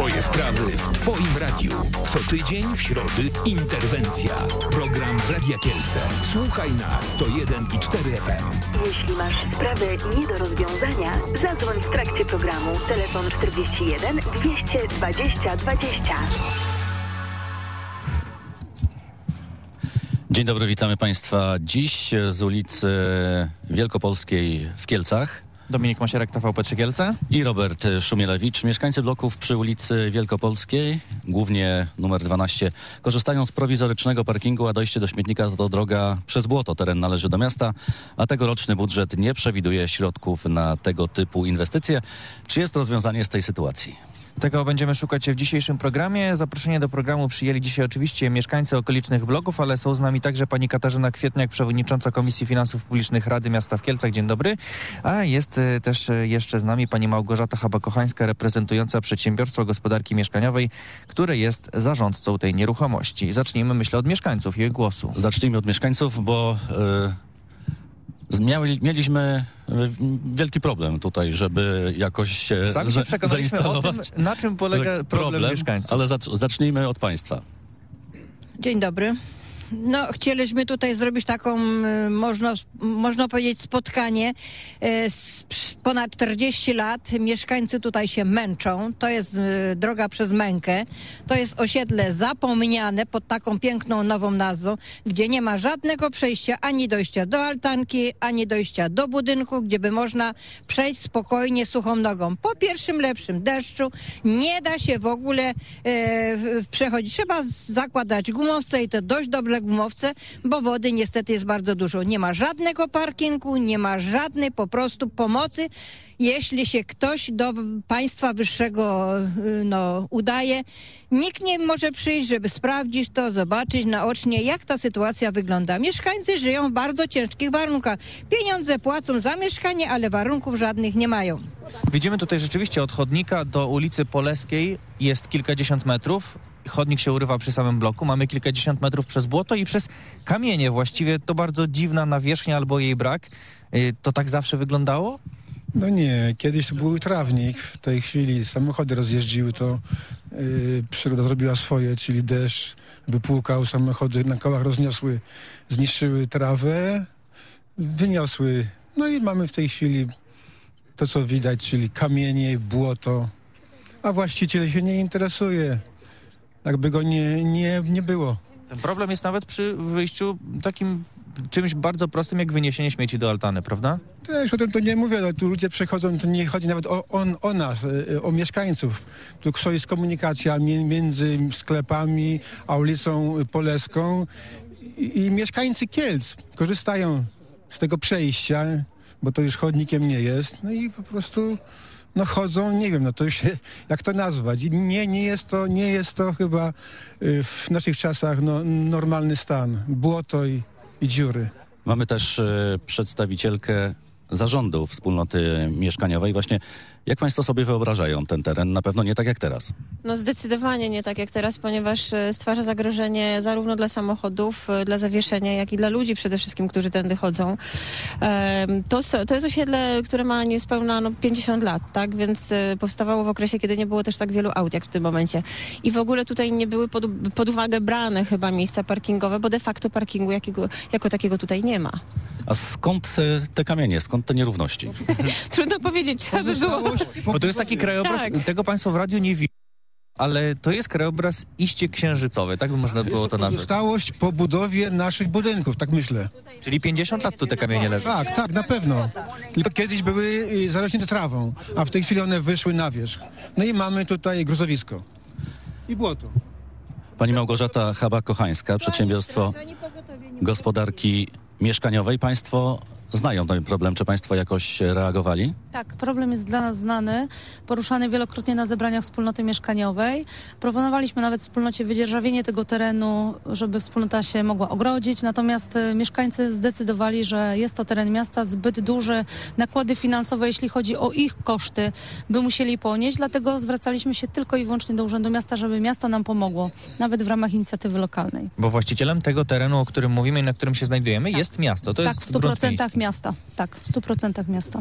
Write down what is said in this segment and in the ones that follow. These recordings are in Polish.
Twoje sprawy w Twoim radiu. Co tydzień w środę interwencja. Program Radia Kielce. Słuchaj na 101,4 FM. Jeśli masz sprawę nie do rozwiązania, zadzwoń w trakcie programu. Telefon 41 220 20. Dzień dobry, witamy Państwa dziś z ulicy Wielkopolskiej w Kielcach. Dominik Masierek, TVP3 Kielce. I Robert Szumielewicz. Mieszkańcy bloków przy ulicy Wielkopolskiej, głównie numer 12, korzystają z prowizorycznego parkingu, a dojście do śmietnika to droga przez błoto. Teren należy do miasta, a tegoroczny budżet nie przewiduje środków na tego typu inwestycje. Czy jest rozwiązanie z tej sytuacji? Tego będziemy szukać w dzisiejszym programie. Zaproszenie do programu przyjęli dzisiaj oczywiście mieszkańcy okolicznych bloków, ale są z nami także pani Katarzyna Kwietniak, przewodnicząca Komisji Finansów Publicznych Rady Miasta w Kielcach. Dzień dobry. A jest też jeszcze z nami pani Małgorzata Chaba-Kochańska, reprezentująca Przedsiębiorstwo Gospodarki Mieszkaniowej, które jest zarządcą tej nieruchomości. Zacznijmy, myślę, od mieszkańców i ich głosu. Zacznijmy od mieszkańców, bo mieliśmy wielki problem tutaj, żeby jakoś się zainstalować. O tym, na czym polega problem mieszkańców. Ale zacznijmy od państwa. Dzień dobry. No, chcieliśmy tutaj zrobić taką, można powiedzieć, spotkanie. Ponad 40 lat mieszkańcy tutaj się męczą. To jest droga przez mękę. To jest osiedle zapomniane pod taką piękną nową nazwą, gdzie nie ma żadnego przejścia, ani dojścia do altanki, ani dojścia do budynku, gdzie by można przejść spokojnie, suchą nogą. Po pierwszym lepszym deszczu nie da się w ogóle przechodzić. Trzeba zakładać gumowce i to dość dobre gumowce, bo wody niestety jest bardzo dużo. Nie ma żadnego parkingu, nie ma żadnej po prostu pomocy. Jeśli się ktoś do państwa wyższego udaje, nikt nie może przyjść, żeby sprawdzić to, zobaczyć naocznie, jak ta sytuacja wygląda. Mieszkańcy żyją w bardzo ciężkich warunkach. Pieniądze płacą za mieszkanie, ale warunków żadnych nie mają. Widzimy tutaj rzeczywiście od chodnika do ulicy Poleskiej jest kilkadziesiąt metrów. Chodnik się urywa przy samym bloku. Mamy kilkadziesiąt metrów przez błoto i przez kamienie. Właściwie to bardzo dziwna nawierzchnia albo jej brak. To tak zawsze wyglądało? No nie, kiedyś to był trawnik, w tej chwili samochody rozjeździły, to przyroda zrobiła swoje, czyli deszcz wypłukał, samochody na kołach rozniosły, zniszczyły trawę, wyniosły, no i mamy w tej chwili to, co widać, czyli kamienie, błoto, a właściciel się nie interesuje, jakby go nie było. Ten problem jest nawet przy wyjściu takim czymś bardzo prostym, jak wyniesienie śmieci do altany, prawda? Też o tym to nie mówię, ale tu ludzie przechodzą, to nie chodzi nawet o nas, o mieszkańców. Tu jest komunikacja między sklepami a ulicą Poleską i mieszkańcy Kielc korzystają z tego przejścia, bo to już chodnikiem nie jest, no i po prostu chodzą, nie wiem, to już się, jak to nazwać. Nie jest to chyba w naszych czasach normalny stan. Błoto i dziury. Mamy też przedstawicielkę zarządu wspólnoty mieszkaniowej. Właśnie jak państwo sobie wyobrażają ten teren? Na pewno nie tak jak teraz. No zdecydowanie nie tak jak teraz, ponieważ stwarza zagrożenie zarówno dla samochodów, dla zawieszenia, jak i dla ludzi przede wszystkim, którzy tędy chodzą. To jest osiedle, które ma niespełna 50 lat, tak? Więc powstawało w okresie, kiedy nie było też tak wielu aut jak w tym momencie. I w ogóle tutaj nie były pod uwagę brane chyba miejsca parkingowe, bo de facto parkingu jako takiego tutaj nie ma. A skąd te kamienie, skąd te nierówności? Trudno powiedzieć, trzeba by było... Bo to jest taki krajobraz, tak. Tego państwo w radiu nie widzą, ale to jest krajobraz iście księżycowy, tak by można było to nazwać. Pozostałość po budowie naszych budynków, tak myślę. Czyli 50 lat tu te kamienie leżą. Tak, na pewno. Tylko kiedyś były zarośnięte trawą, a w tej chwili one wyszły na wierzch. No i mamy tutaj gruzowisko. I błoto. Pani Małgorzata Chaba-Kochańska, Przedsiębiorstwo Gospodarki Mieszkaniowej. Państwo znają ten problem. Czy państwo jakoś reagowali? Tak, problem jest dla nas znany, poruszany wielokrotnie na zebraniach wspólnoty mieszkaniowej. Proponowaliśmy nawet wspólnocie wydzierżawienie tego terenu, żeby wspólnota się mogła ogrodzić, natomiast mieszkańcy zdecydowali, że jest to teren miasta zbyt duży, nakłady finansowe, jeśli chodzi o ich koszty, by musieli ponieść, dlatego zwracaliśmy się tylko i wyłącznie do Urzędu Miasta, żeby miasto nam pomogło, nawet w ramach inicjatywy lokalnej. Bo właścicielem tego terenu, o którym mówimy i na którym się znajdujemy, jest miasto. To tak, jest w 100% miasta. Tak, w 100% miasta.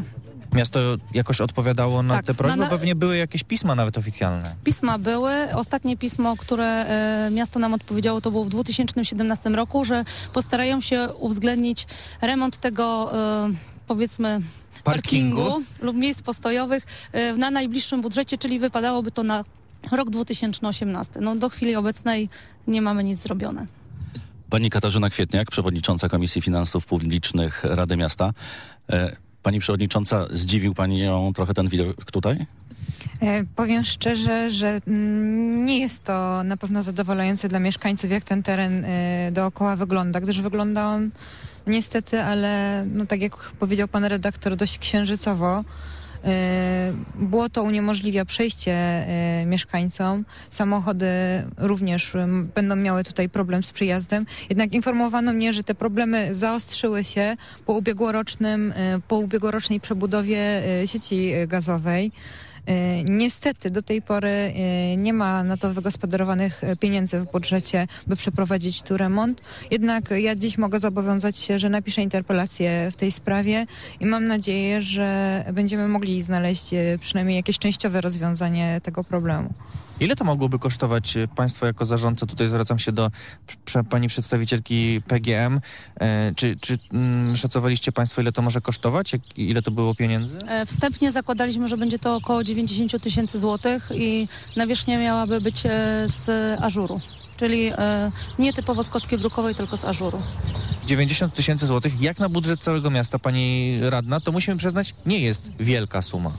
Miasto jakoś odpowiadało na Tak, te prośby? Pewnie były jakieś pisma nawet oficjalne. Pisma były. Ostatnie pismo, które miasto nam odpowiedziało, to było w 2017 roku, że postarają się uwzględnić remont tego, powiedzmy, parkingu lub miejsc postojowych na najbliższym budżecie, czyli wypadałoby to na rok 2018. No, do chwili obecnej nie mamy nic zrobione. Pani Katarzyna Kwietniak, przewodnicząca Komisji Finansów Publicznych Rady Miasta. Pani przewodnicząca, zdziwił pani ją trochę ten widok tutaj? Powiem szczerze, że nie jest to na pewno zadowalające dla mieszkańców, jak ten teren dookoła wygląda, gdyż wygląda on niestety, ale no, tak jak powiedział pan redaktor, dość księżycowo. Błoto uniemożliwia przejście mieszkańcom. Samochody również będą miały tutaj problem z przyjazdem. Jednak informowano mnie, że te problemy zaostrzyły się po ubiegłorocznej przebudowie sieci gazowej. Niestety do tej pory nie ma na to wygospodarowanych pieniędzy w budżecie, by przeprowadzić tu remont. Jednak ja dziś mogę zobowiązać się, że napiszę interpelację w tej sprawie i mam nadzieję, że będziemy mogli znaleźć przynajmniej jakieś częściowe rozwiązanie tego problemu. Ile to mogłoby kosztować państwo jako zarządca? Tutaj zwracam się do pani przedstawicielki PGM. Czy szacowaliście państwo, ile to może kosztować? Ile to było pieniędzy? Wstępnie zakładaliśmy, że będzie to około 90 000 złotych i nawierzchnia miałaby być z ażuru, czyli nie typowo z kostki brukowej, tylko z ażuru. 90 000 złotych, jak na budżet całego miasta, pani radna, to musimy przyznać, nie jest wielka suma.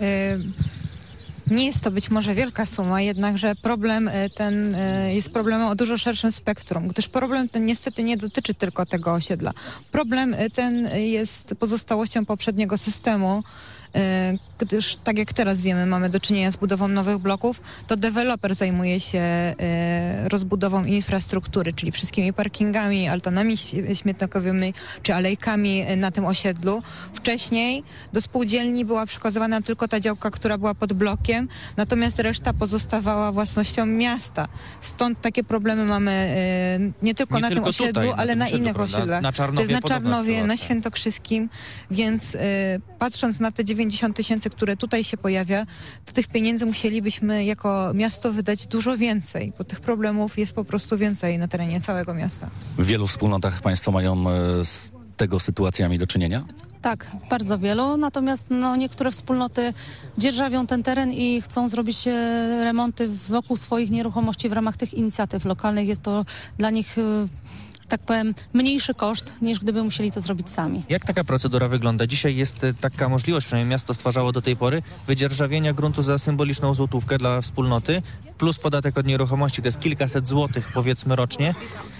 Nie jest to być może wielka suma, jednakże problem ten jest problemem o dużo szerszym spektrum, gdyż problem ten niestety nie dotyczy tylko tego osiedla. Problem ten jest pozostałością poprzedniego systemu, gdyż tak jak teraz wiemy, mamy do czynienia z budową nowych bloków, to deweloper zajmuje się rozbudową infrastruktury, czyli wszystkimi parkingami, altanami śmietnikowymi czy alejkami na tym osiedlu. Wcześniej do spółdzielni była przekazywana tylko ta działka, która była pod blokiem, natomiast reszta pozostawała własnością miasta. Stąd takie problemy mamy nie tylko na tym osiedlu, tutaj, ale na innych osiedlach. Na Czarnowie, to jest na Czarnowie, na Świętokrzyskim, więc patrząc na te 90 000, które tutaj się pojawia, to tych pieniędzy musielibyśmy jako miasto wydać dużo więcej, bo tych problemów jest po prostu więcej na terenie całego miasta. W wielu wspólnotach państwo mają z tego sytuacjami do czynienia? Tak, bardzo wielu, natomiast niektóre wspólnoty dzierżawią ten teren i chcą zrobić remonty wokół swoich nieruchomości w ramach tych inicjatyw lokalnych. Jest to dla nich, tak powiem, mniejszy koszt, niż gdyby musieli to zrobić sami. Jak taka procedura wygląda? Dzisiaj jest taka możliwość, przynajmniej miasto stwarzało do tej pory, wydzierżawienia gruntu za symboliczną złotówkę dla wspólnoty, plus podatek od nieruchomości, to jest kilkaset złotych, powiedzmy, rocznie.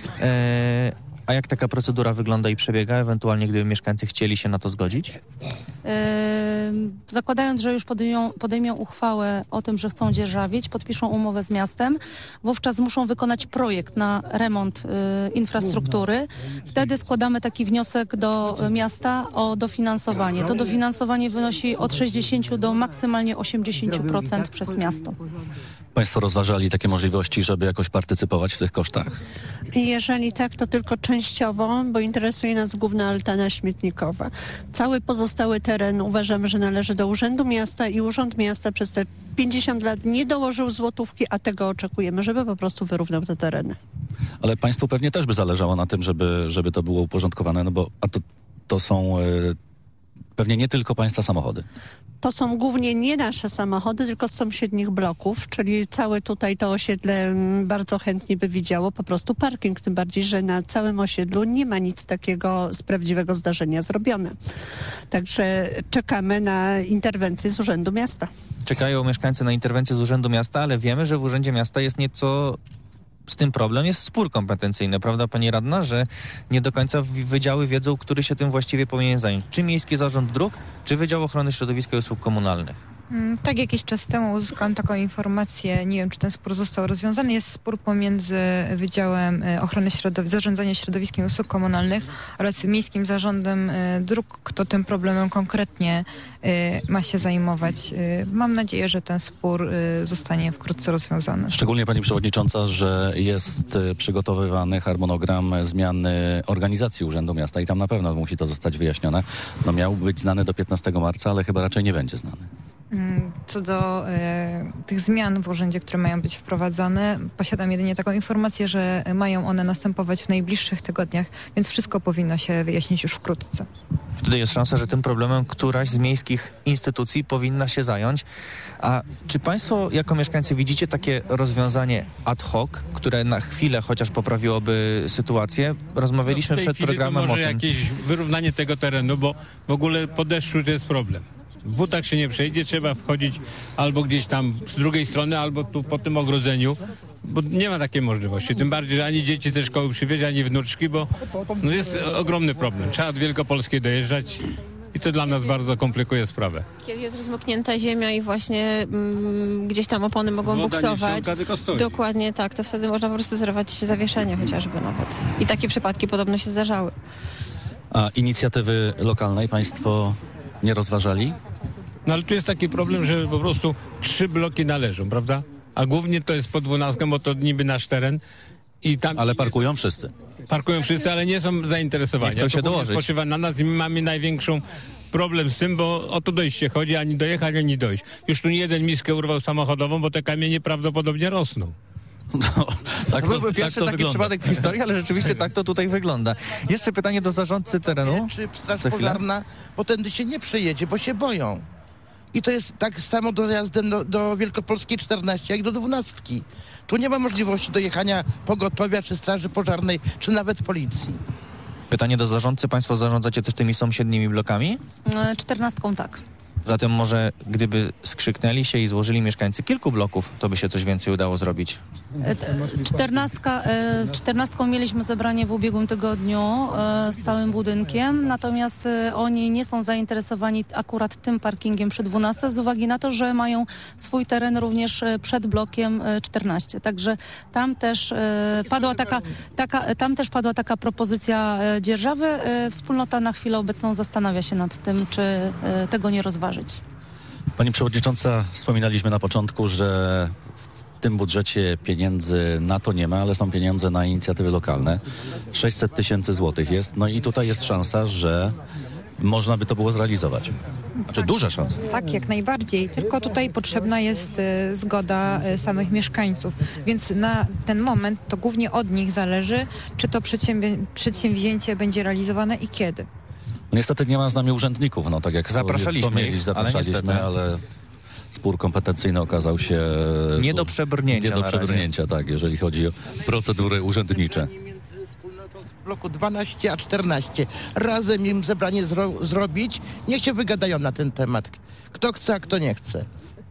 A jak taka procedura wygląda i przebiega, ewentualnie gdyby mieszkańcy chcieli się na to zgodzić? Zakładając, że już podejmą uchwałę o tym, że chcą dzierżawić, podpiszą umowę z miastem, wówczas muszą wykonać projekt na remont infrastruktury. Wtedy składamy taki wniosek do miasta o dofinansowanie. To dofinansowanie wynosi od 60 do maksymalnie 80% przez miasto. Państwo rozważali takie możliwości, żeby jakoś partycypować w tych kosztach? Jeżeli tak, to tylko częściowo, bo interesuje nas główna altana śmietnikowa. Cały pozostały teren uważamy, że należy do Urzędu Miasta i Urząd Miasta przez te 50 lat nie dołożył złotówki, a tego oczekujemy, żeby po prostu wyrównał te tereny. Ale państwu pewnie też by zależało na tym, żeby to było uporządkowane, no bo to są pewnie nie tylko państwa samochody. To są głównie nie nasze samochody, tylko z sąsiednich bloków, czyli całe tutaj to osiedle bardzo chętnie by widziało po prostu parking, tym bardziej, że na całym osiedlu nie ma nic takiego z prawdziwego zdarzenia zrobione. Także czekamy na interwencję z Urzędu Miasta. Czekają mieszkańcy na interwencję z Urzędu Miasta, ale wiemy, że w Urzędzie Miasta jest nieco z tym problem, jest spór kompetencyjny, prawda, pani radna, że nie do końca wydziały wiedzą, który się tym właściwie powinien zająć. Czy Miejski Zarząd Dróg, czy Wydział Ochrony Środowiska i Usług Komunalnych? Tak, jakiś czas temu uzyskałam taką informację, nie wiem, czy ten spór został rozwiązany. Jest spór pomiędzy Wydziałem Ochrony Zarządzania Środowiskiem i Usług Komunalnych oraz Miejskim Zarządem Dróg, kto tym problemem konkretnie ma się zajmować. Mam nadzieję, że ten spór zostanie wkrótce rozwiązany. Szczególnie pani przewodnicząca, że jest przygotowywany harmonogram zmiany organizacji Urzędu Miasta i tam na pewno musi to zostać wyjaśnione. No miał być znany do 15 marca, ale chyba raczej nie będzie znany. Co do tych zmian w urzędzie, które mają być wprowadzane, posiadam jedynie taką informację, że mają one następować w najbliższych tygodniach, więc wszystko powinno się wyjaśnić już wkrótce. Wtedy jest szansa, że tym problemem któraś z miejskich instytucji powinna się zająć. A czy państwo jako mieszkańcy widzicie takie rozwiązanie ad hoc, które na chwilę chociaż poprawiłoby sytuację? Rozmawialiśmy przed programem to o może tym. jakieś wyrównanie tego terenu, bo w ogóle po deszczu to jest problem. W butach się nie przejdzie, trzeba wchodzić albo gdzieś tam z drugiej strony, albo tu po tym ogrodzeniu, bo nie ma takiej możliwości. Tym bardziej, że ani dzieci ze szkoły przywieźć, ani wnuczki, bo no jest ogromny problem. Trzeba od Wielkopolskiej dojeżdżać i to dla nas bardzo komplikuje sprawę. Kiedy jest rozmoknięta ziemia i właśnie gdzieś tam opony mogą buksować. Dokładnie tak, to wtedy można po prostu zerwać zawieszenie chociażby nawet. I takie przypadki podobno się zdarzały. A inicjatywy lokalnej państwo nie rozważali? No ale tu jest taki problem, że po prostu 3 bloki należą, prawda? A głównie to jest po 12, bo to niby nasz teren. I tam ale parkują wszyscy. Parkują wszyscy, ale nie są zainteresowani. Nie chcą się dołożyć. Spoczywa na nas i my mamy największą problem z tym, bo o to dojście chodzi, ani dojechać, ani dojść. Już tu nie jeden miskę urwał samochodową, bo te kamienie prawdopodobnie rosną. No, tak to byłby pierwszy taki przypadek w historii, ale rzeczywiście tak to tutaj wygląda. Jeszcze pytanie do zarządcy terenu. Czy straż pożarna, bo tędy się nie przejedzie, bo się boją. I to jest tak samo dojazdem do Wielkopolskiej 14, jak do 12. Tu nie ma możliwości dojechania pogotowia, czy straży pożarnej, czy nawet policji. Pytanie do zarządcy. Państwo zarządzacie też tymi sąsiednimi blokami? 14 tak. Zatem może gdyby skrzyknęli się i złożyli mieszkańcy kilku bloków, to by się coś więcej udało zrobić. 14 mieliśmy zebranie w ubiegłym tygodniu z całym budynkiem, natomiast oni nie są zainteresowani akurat tym parkingiem przy 12 z uwagi na to, że mają swój teren również przed blokiem 14. Także tam też padła taka propozycja dzierżawy. Wspólnota na chwilę obecną zastanawia się nad tym, czy tego nie rozważyć. Pani przewodnicząca, wspominaliśmy na początku, że w tym budżecie pieniędzy na to nie ma, ale są pieniądze na inicjatywy lokalne. 600 000 złotych jest. No i tutaj jest szansa, że można by to było zrealizować. Znaczy duża szansa. Tak, jak najbardziej. Tylko tutaj potrzebna jest zgoda samych mieszkańców. Więc na ten moment to głównie od nich zależy, czy to przedsięwzięcie będzie realizowane i kiedy. Niestety nie ma z nami urzędników, no tak jak zapraszaliśmy, ale spór kompetencyjny okazał się nie do przebrnięcia, tak, jeżeli chodzi o procedury urzędnicze. W bloku 12 a 14. Razem im zebranie zrobić, niech się wygadają na ten temat. Kto chce, a kto nie chce.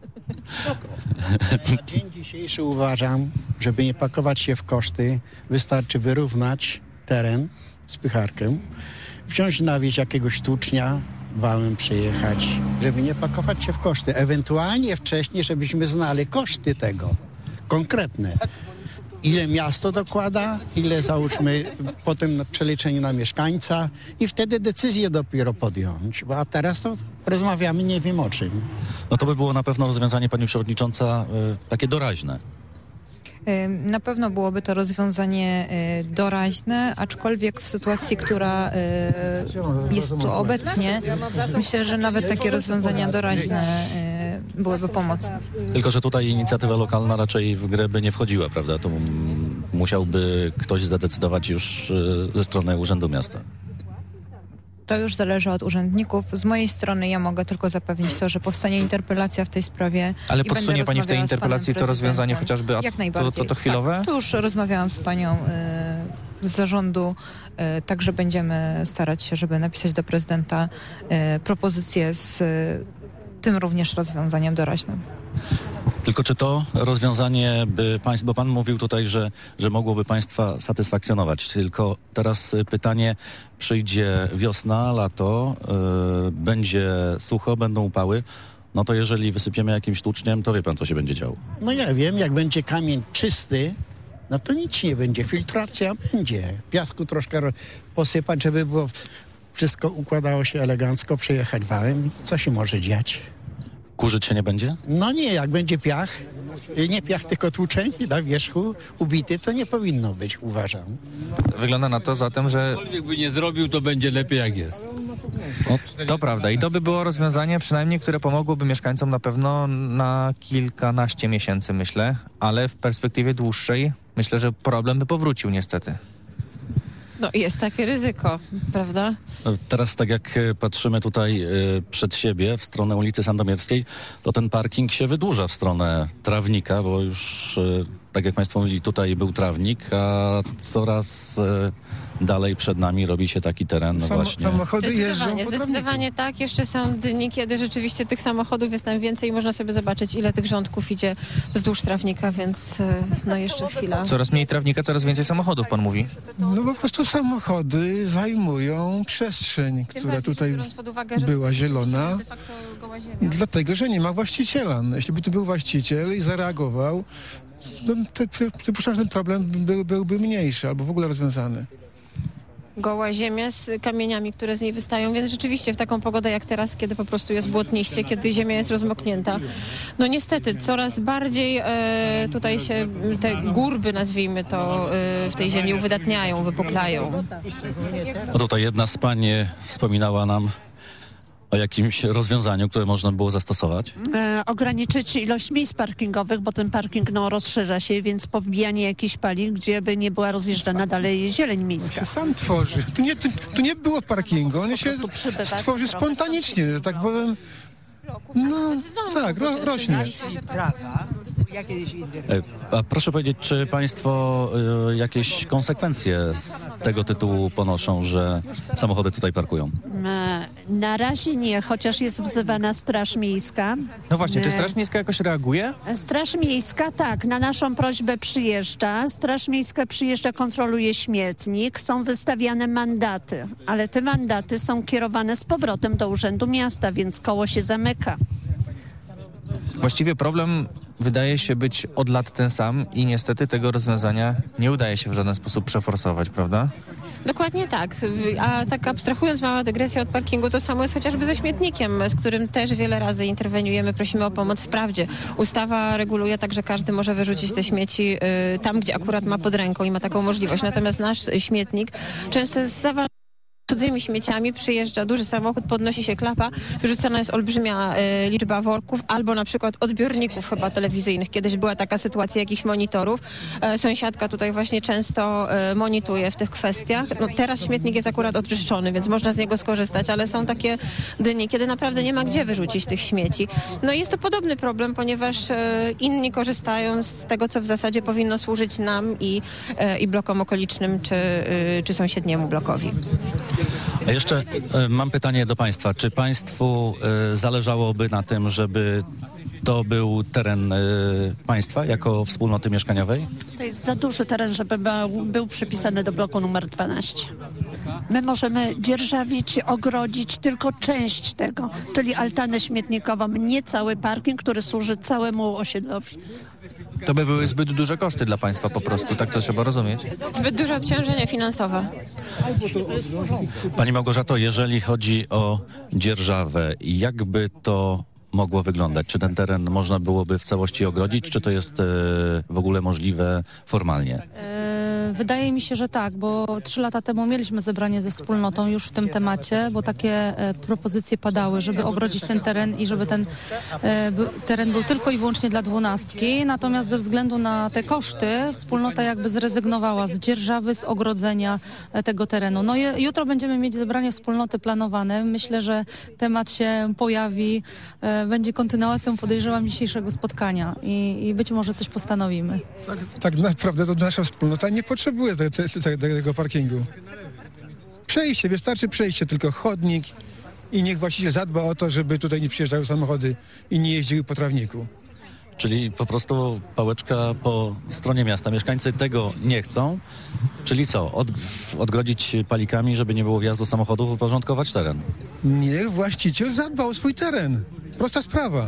Na dzień dzisiejszy uważam, żeby nie pakować się w koszty, wystarczy wyrównać teren, spycharkę, wziąć na wieś jakiegoś tucznia, wałem przyjechać, żeby nie pakować się w koszty. Ewentualnie wcześniej, żebyśmy znali koszty tego, konkretne. Ile miasto dokłada, ile załóżmy potem przeliczeniu na mieszkańca i wtedy decyzję dopiero podjąć. A teraz to rozmawiamy nie wiem o czym. No to by było na pewno rozwiązanie, pani przewodnicząca, takie doraźne. Na pewno byłoby to rozwiązanie doraźne, aczkolwiek w sytuacji, która jest tu obecnie, myślę, że nawet takie rozwiązania doraźne byłyby pomocne. Tylko że tutaj inicjatywa lokalna raczej w grę by nie wchodziła, prawda? To musiałby ktoś zadecydować już ze strony Urzędu Miasta. To już zależy od urzędników. Z mojej strony ja mogę tylko zapewnić to, że powstanie interpelacja w tej sprawie. Ale podsunie pani w tej interpelacji to rozwiązanie chociażby, jak najbardziej. To chwilowe? Tak, tu już rozmawiałam z panią z zarządu, także będziemy starać się, żeby napisać do prezydenta propozycję z tym również rozwiązaniem doraźnym. Tylko czy to rozwiązanie by państw, bo pan mówił tutaj, że mogłoby państwa satysfakcjonować, tylko teraz pytanie, przyjdzie wiosna, lato, będzie sucho, będą upały, no to jeżeli wysypiemy jakimś tłuczniem, to wie pan, co się będzie działo. No ja wiem, jak będzie kamień czysty, no to nic nie będzie. Filtracja będzie. Piasku troszkę posypać, żeby było wszystko układało się elegancko, przejechać wałem. I co się może dziać? Kurzyć się nie będzie? No nie, jak będzie piach, nie piach, tylko tłuczeń na wierzchu ubity, to nie powinno być, uważam. Wygląda na to zatem, że... Cokolwiek by nie zrobił, to będzie lepiej jak jest. To prawda i to by było rozwiązanie przynajmniej, które pomogłoby mieszkańcom na pewno na kilkanaście miesięcy, myślę, ale w perspektywie dłuższej myślę, że problem by powrócił niestety. No jest takie ryzyko, prawda? Teraz tak jak patrzymy tutaj przed siebie w stronę ulicy Sandomierskiej, to ten parking się wydłuża w stronę Trawnika, bo już tak jak państwo mówili, tutaj był trawnik, a coraz dalej przed nami robi się taki teren właśnie. Samochody jeżdżą Zdecydowanie tak. Jeszcze są dni, kiedy rzeczywiście tych samochodów jest tam więcej i można sobie zobaczyć, ile tych rządków idzie wzdłuż trawnika, więc no jeszcze chwila. Coraz mniej trawnika, coraz więcej samochodów, pan mówi? No po prostu samochody zajmują przestrzeń, która tutaj była zielona, dlatego, że nie ma właściciela. No, jeśli by tu był właściciel i zareagował, no, przypuszczam, że ten problem byłby mniejszy albo w ogóle rozwiązany. Goła ziemia z kamieniami, które z niej wystają, więc rzeczywiście w taką pogodę jak teraz, kiedy po prostu jest błotniście, kiedy ziemia jest rozmoknięta, no niestety coraz bardziej tutaj się te górby, nazwijmy to, w tej ziemi uwydatniają, wypuklają. No tutaj jedna z pań wspominała nam o jakimś rozwiązaniu, które można było zastosować? Ograniczyć ilość miejsc parkingowych, bo ten parking rozszerza się, więc powbijanie jakichś pali, gdzie by nie była rozjeżdżana dalej zieleń miejska. On się sam tworzy. Tu nie było parkingu, on się stworzy spontanicznie, że tak powiem. No tak, rośnie. A proszę powiedzieć, czy państwo jakieś konsekwencje z tego tytułu ponoszą, że samochody tutaj parkują? Na razie nie, chociaż jest wzywana Straż Miejska. No właśnie, czy Straż Miejska jakoś reaguje? Straż Miejska, tak, na naszą prośbę przyjeżdża. Straż Miejska przyjeżdża, kontroluje śmietnik, są wystawiane mandaty, ale te mandaty są kierowane z powrotem do Urzędu Miasta, więc koło się zamyka. Właściwie problem wydaje się być od lat ten sam i niestety tego rozwiązania nie udaje się w żaden sposób przeforsować, prawda? Dokładnie tak. A tak abstrahując, mała dygresja od parkingu, to samo jest chociażby ze śmietnikiem, z którym też wiele razy interweniujemy, prosimy o pomoc. Wprawdzie ustawa reguluje tak, że każdy może wyrzucić te śmieci tam, gdzie akurat ma pod ręką i ma taką możliwość. Natomiast nasz śmietnik często jest zawalony cudzymi śmieciami, przyjeżdża duży samochód, podnosi się klapa, wyrzucana jest olbrzymia liczba worków albo na przykład odbiorników chyba telewizyjnych. Kiedyś była taka sytuacja jakichś monitorów. Sąsiadka tutaj właśnie często monitoruje w tych kwestiach. No, teraz śmietnik jest akurat oczyszczony, więc można z niego skorzystać, ale są takie dni, kiedy naprawdę nie ma gdzie wyrzucić tych śmieci. No i jest to podobny problem, ponieważ inni korzystają z tego, co w zasadzie powinno służyć nam i blokom okolicznym, czy sąsiedniemu blokowi. A jeszcze mam pytanie do państwa. Czy państwu zależałoby na tym, żeby to był teren państwa jako wspólnoty mieszkaniowej? To jest za duży teren, żeby był przypisany do bloku numer 12. My możemy dzierżawić, ogrodzić tylko część tego, czyli altanę śmietnikową, nie cały parking, który służy całemu osiedlowi. To by były zbyt duże koszty dla państwa po prostu, tak to trzeba rozumieć. Zbyt duże obciążenie finansowe. Pani Małgorzato, jeżeli chodzi o dzierżawę, jakby to mogło wyglądać? Czy ten teren można byłoby w całości ogrodzić, czy to jest w ogóle możliwe formalnie? Wydaje mi się, że tak, bo 3 lata temu mieliśmy zebranie ze wspólnotą już w tym temacie, bo takie propozycje padały, żeby ogrodzić ten teren i żeby ten teren był tylko i wyłącznie dla 12. Natomiast ze względu na te koszty wspólnota jakby zrezygnowała z dzierżawy, z ogrodzenia tego terenu. No jutro będziemy mieć zebranie wspólnoty planowane. Myślę, że temat się pojawi, będzie kontynuacją, podejrzewam, dzisiejszego spotkania i być może coś postanowimy. Tak naprawdę to nasza wspólnota nie potrzebuje tego parkingu. Przejście, wystarczy przejście, tylko chodnik i niech właściciel zadba o to, żeby tutaj nie przyjeżdżały samochody i nie jeździły po trawniku. Czyli po prostu pałeczka po stronie miasta. Mieszkańcy tego nie chcą. Czyli co? Odgrodzić palikami, żeby nie było wjazdu samochodów, uporządkować teren? Niech właściciel zadba o swój teren. Prosta sprawa.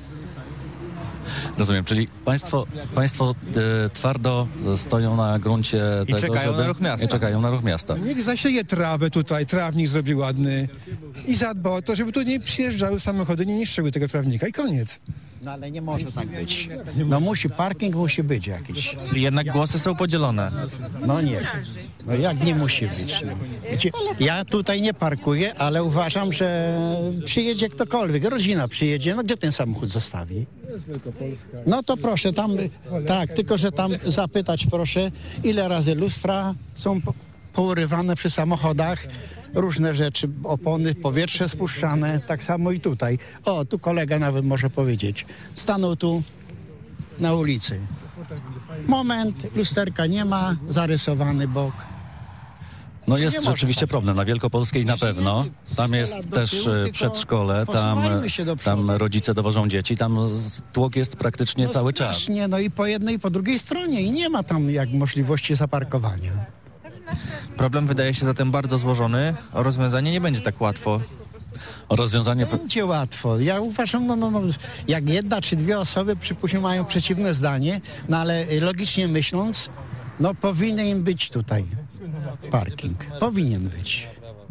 Rozumiem, czyli państwo twardo stoją na gruncie tego, czekają na ruch miasta. I czekają na ruch miasta. Niech zasieje trawę tutaj, trawnik zrobi ładny i zadba o to, żeby tu nie przyjeżdżały samochody, nie niszczyły tego trawnika i koniec. No ale nie może tak być. No parking musi być jakiś. Czyli jednak głosy są podzielone. No nie. No jak nie musi być? No. Wiecie, ja tutaj nie parkuję, ale uważam, że przyjedzie ktokolwiek, rodzina przyjedzie, no gdzie ten samochód zostawi? No to proszę tam, tak, tylko że tam zapytać proszę, ile razy lustra są pourywane przy samochodach, różne rzeczy, opony, powietrze spuszczane, tak samo i tutaj. O, tu kolega nawet może powiedzieć. Stanął tu na ulicy. Moment, lusterka nie ma, zarysowany bok. No jest rzeczywiście problem. Na Wielkopolskiej na pewno. Tam jest też przedszkole, tam rodzice dowożą dzieci, tam tłok jest praktycznie cały czas. No i po jednej, i po drugiej stronie i nie ma tam jak możliwości zaparkowania. Problem wydaje się zatem bardzo złożony. O rozwiązanie nie będzie tak łatwo. O rozwiązanie... Będzie łatwo. Ja uważam, jak jedna czy dwie osoby, przypuśćmy, mają przeciwne zdanie, no ale logicznie myśląc, no powinien być tutaj parking. Powinien być.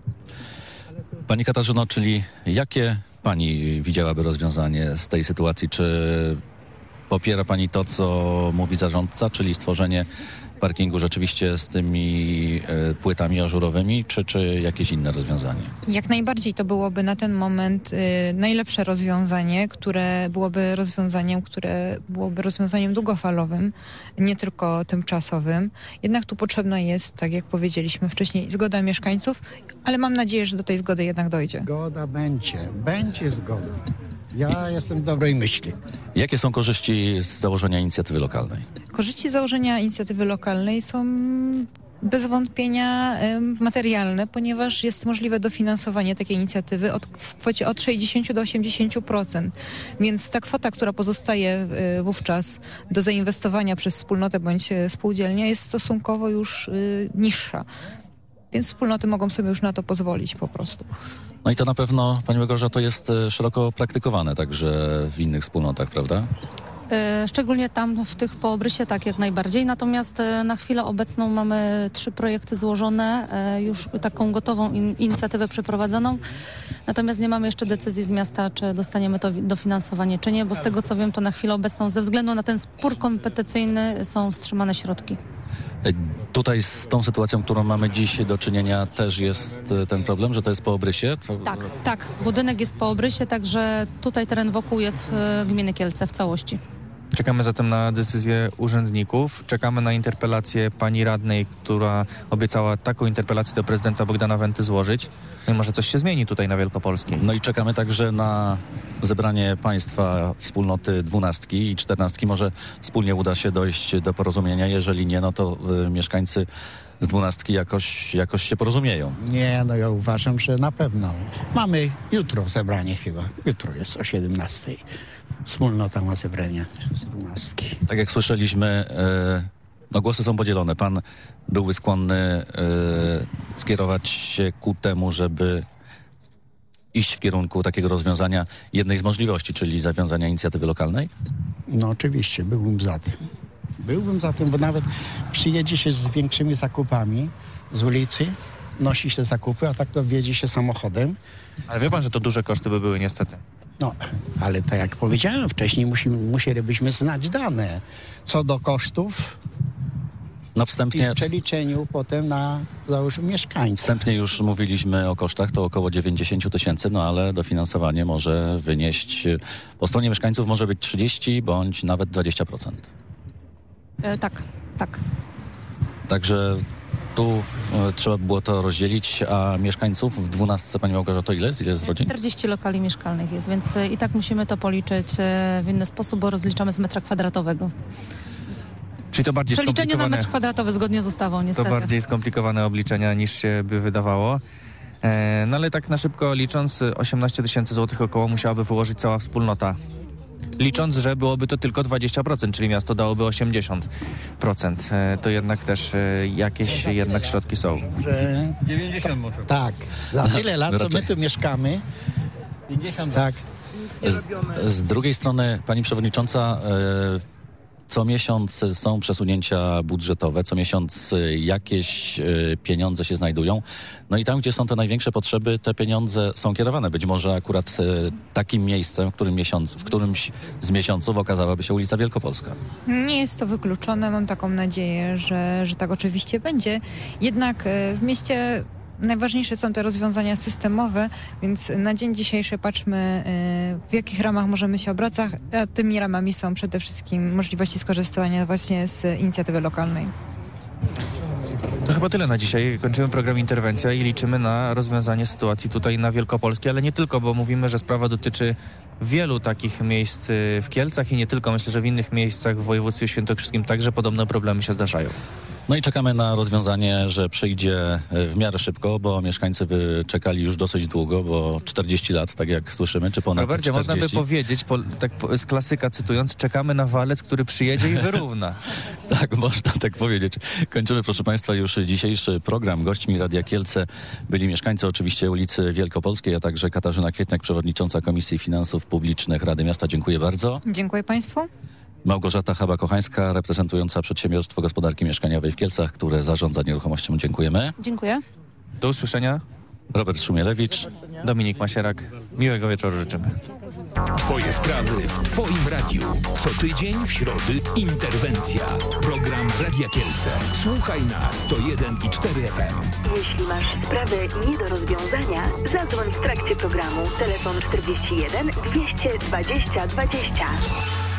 Pani Katarzyno, czyli jakie pani widziałaby rozwiązanie z tej sytuacji? Czy popiera pani to, co mówi zarządca, czyli stworzenie parkingu rzeczywiście z tymi płytami ażurowymi, czy jakieś inne rozwiązanie? Jak najbardziej to byłoby na ten moment najlepsze rozwiązanie, które byłoby rozwiązaniem długofalowym, nie tylko tymczasowym. Jednak tu potrzebna jest, tak jak powiedzieliśmy wcześniej, zgoda mieszkańców, ale mam nadzieję, że do tej zgody jednak dojdzie. Zgoda będzie zgoda. Ja jestem dobrej myśli. Jakie są korzyści z założenia inicjatywy lokalnej? Korzyści założenia inicjatywy lokalnej są bez wątpienia materialne, ponieważ jest możliwe dofinansowanie takiej inicjatywy w kwocie od 60 do 80%. Więc ta kwota, która pozostaje wówczas do zainwestowania przez wspólnotę bądź spółdzielnię, jest stosunkowo już niższa. Więc wspólnoty mogą sobie już na to pozwolić po prostu. No i to na pewno, pani Małgorzato, jest szeroko praktykowane także w innych wspólnotach, prawda? Szczególnie tam w tych po obrysie tak jak najbardziej, natomiast na chwilę obecną mamy 3 projekty złożone, już taką gotową inicjatywę przeprowadzoną, natomiast nie mamy jeszcze decyzji z miasta, czy dostaniemy to dofinansowanie, czy nie, bo z tego co wiem, to na chwilę obecną ze względu na ten spór kompetencyjny są wstrzymane środki. Tutaj z tą sytuacją, którą mamy dziś do czynienia, też jest ten problem, że to jest po obrysie? Tak. Budynek jest po obrysie, także tutaj teren wokół jest gminy Kielce w całości. Czekamy zatem na decyzję urzędników. Czekamy na interpelację pani radnej, która obiecała taką interpelację do prezydenta Bogdana Wenty złożyć. No i może coś się zmieni tutaj na Wielkopolskiej. No i czekamy także na zebranie państwa wspólnoty 12 i 14. Może wspólnie uda się dojść do porozumienia. Jeżeli nie, no to mieszkańcy z 12 jakoś się porozumieją. Nie, no ja uważam, że na pewno. Mamy jutro zebranie chyba. Jutro jest o 17:00. Wspólnota ma zebranie z 12. Tak jak słyszeliśmy, głosy są podzielone. Pan byłby skłonny skierować się ku temu, żeby iść w kierunku takiego rozwiązania jednej z możliwości, czyli zawiązania inicjatywy lokalnej? No oczywiście, byłbym za tym, bo nawet przyjedzie się z większymi zakupami z ulicy, nosi się zakupy, a tak to wjedzie się samochodem. Ale wie pan, że to duże koszty by były niestety. No, ale tak jak powiedziałem wcześniej, musielibyśmy znać dane co do kosztów wstępnie, i w przeliczeniu potem na mieszkańców. Wstępnie już mówiliśmy o kosztach, to około 90 000, ale dofinansowanie może wynieść, po stronie mieszkańców może być 30 bądź nawet 20%. Tak. Także tu trzeba było to rozdzielić, a mieszkańców w 12, pani Małgorzato, ile jest rodzin? 40 lokali mieszkalnych jest, więc i tak musimy to policzyć w inny sposób, bo rozliczamy z metra kwadratowego. Czyli to bardziej przeliczenie na metr kwadratowy zgodnie z ustawą, niestety. To bardziej skomplikowane obliczenia niż się by wydawało. No ale tak na szybko licząc, 18 000 złotych około musiałaby wyłożyć cała wspólnota. Licząc, że byłoby to tylko 20%, czyli miasto dałoby 80%. To jednak też jakieś jednak środki są. 90 może. Tak, za tyle lat, co my tu mieszkamy. 50. Tak. Z drugiej strony, pani przewodnicząca, co miesiąc są przesunięcia budżetowe, co miesiąc jakieś pieniądze się znajdują. No i tam, gdzie są te największe potrzeby, te pieniądze są kierowane. Być może akurat takim miejscem, w którymś z miesiąców okazałaby się ulica Wielkopolska. Nie jest to wykluczone. Mam taką nadzieję, że tak oczywiście będzie. Jednak w mieście najważniejsze są te rozwiązania systemowe, więc na dzień dzisiejszy patrzmy, w jakich ramach możemy się obracać, a tymi ramami są przede wszystkim możliwości skorzystania właśnie z inicjatywy lokalnej. To chyba tyle na dzisiaj. Kończymy program Interwencja i liczymy na rozwiązanie sytuacji tutaj na Wielkopolskiej, ale nie tylko, bo mówimy, że sprawa dotyczy wielu takich miejsc w Kielcach i nie tylko. Myślę, że w innych miejscach w województwie świętokrzyskim także podobne problemy się zdarzają. No i czekamy na rozwiązanie, że przyjdzie w miarę szybko, bo mieszkańcy czekali już dosyć długo, bo 40 lat, tak jak słyszymy, czy ponad 40. Robercie, można by powiedzieć, z klasyka cytując, czekamy na walec, który przyjedzie i wyrówna. Tak, można tak powiedzieć. Kończymy, proszę Państwa, już dzisiejszy program. Gośćmi Radia Kielce byli mieszkańcy oczywiście ulicy Wielkopolskiej, a także Katarzyna Kwietniak, przewodnicząca Komisji Finansów Publicznych Rady Miasta. Dziękuję bardzo. Dziękuję Państwu. Małgorzata Chaba-Kochańska, reprezentująca Przedsiębiorstwo Gospodarki Mieszkaniowej w Kielcach, które zarządza nieruchomością. Dziękujemy. Dziękuję. Do usłyszenia. Robert Szumielewicz. Dominik Masierak. Miłego wieczoru życzymy. Twoje sprawy w Twoim radiu. Co tydzień w środy Interwencja. Program Radia Kielce. Słuchaj na 101,4 FM. Jeśli masz sprawę nie do rozwiązania, zadzwoń w trakcie programu. Telefon 41 220 20 20.